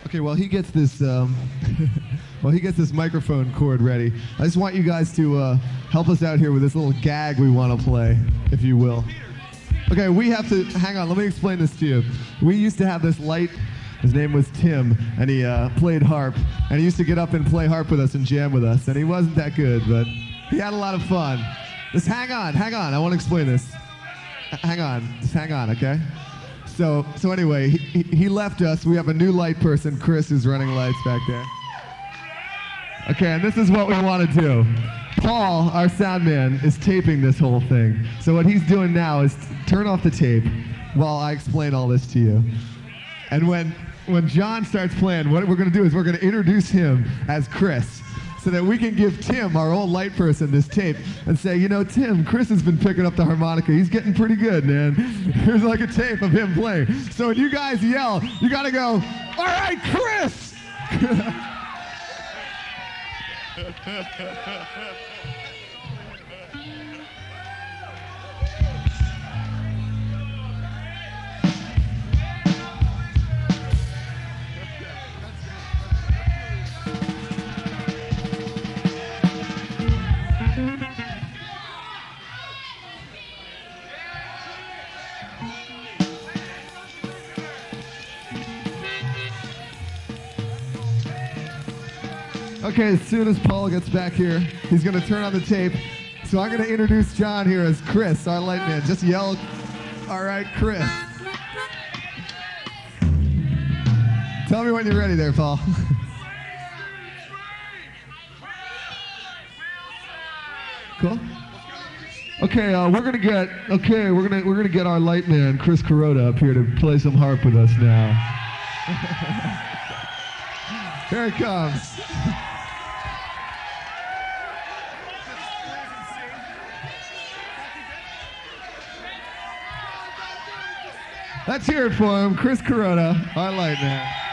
Okay, while he gets this, while he gets this microphone cord ready, I just want you guys to help us out here with this little gag we want to play, if you will. Okay, we have to, hang on, let me explain this to you. We used to have this light, his name was Tim, and he played harp, and he used to get up and play harp with us and jam with us, and he wasn't that good, but he had a lot of fun. Just hang on, I want to explain this. Hang on, okay? So anyway, he left us. We have a new light person, Chris, who's running lights back there. Okay, and this is what we want to do. Paul, our sound man, is taping this whole thing. So what he's doing now is turn off the tape while I explain all this to you. And when John starts playing, what we're going to do is we're going to introduce him as Chris, so that we can give Tim, our old light person, this tape and say, you know, Tim, Chris has been picking up the harmonica. He's getting pretty good, man. Here's like a tape of him playing. So when you guys yell, you got to go, all right, Chris! Okay, as soon as Paul gets back here, he's going to turn on the tape. So I'm going to introduce John here as Chris, our light man. Just yell, all right, Chris. Tell me when you're ready there, Paul. Cool? Okay, we're gonna get our light man, Chris Kuroda, up here to play some harp with us now. Here it comes. Let's hear it for him, Chris Kuroda, our light man.